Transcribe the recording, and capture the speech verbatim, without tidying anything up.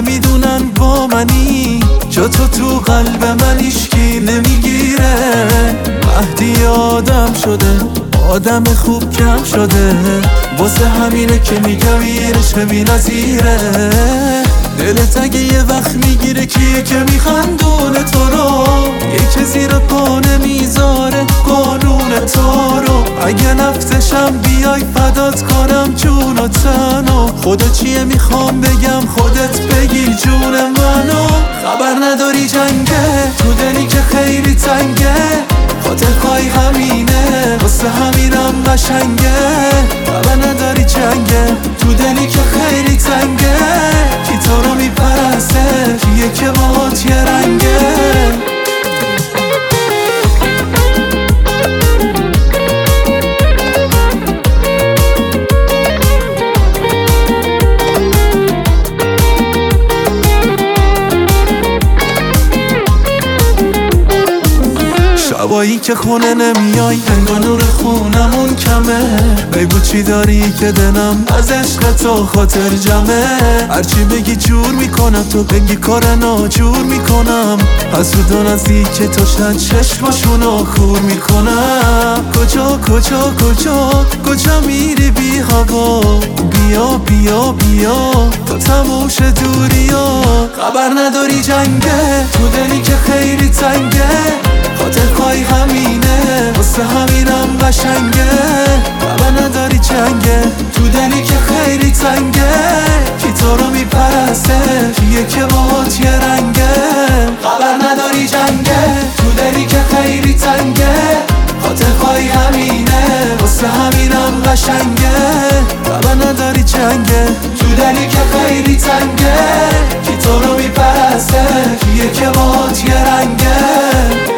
نمیدونن با منی، جا تو تو قلب من هیچکی نمیگیره. مهدی آدم شده، آدم خوب کم شده، واسه همینه که میگم این عشق بی‌نظیره. دلت اگه یه وقت میگیره کیه که میخندونه تو رو، یکی زیر پا نمیذاره قانون تو رو. اگه نفتشم بیای فدات کنم جون و تنو، خدا چیه میخوام بگم خودت بگی جون منو. خبر نداری جنگه تو دلی که خیلی تنگه، خاطر خواهی همینه واسه همینم قشنگه. خبر نداری جنگه تو دلی که خیلی تنگه، کی تو رو میپرسته کیه که باهات یه رنگه. شبایی که خونه نمیای انگار نور خونمون کمه، بگو چی داری که دلم از عشق تو خاطر جمعه. هرچی بگی جور میکنم، تو بگی کار ناجور میکنم، حسودان نزدیک تو شد چشماشونو خور میکنم. کجا کجا کجا کجا میری بی هوا، بیا بیا بیا تا تموش دوریا. خبر نداری جنگه تو دلی که خیلی تنگه، خاطر خواهی همینه واسه همینم قشنگه. خبر نداری جنگه تو دلی که خیلی تنگه، کی تو رو میپرسته کیه که باهات یه رنگه. خبر نداری جنگه تو دلی که خیلی تنگه، خاطر خواهی همینه واسه همینم قشنگه. خبر نداری جنگه تو دلی که خیلی تنگه، کی تو رو میپرسته کیه که باهات یه رنگه.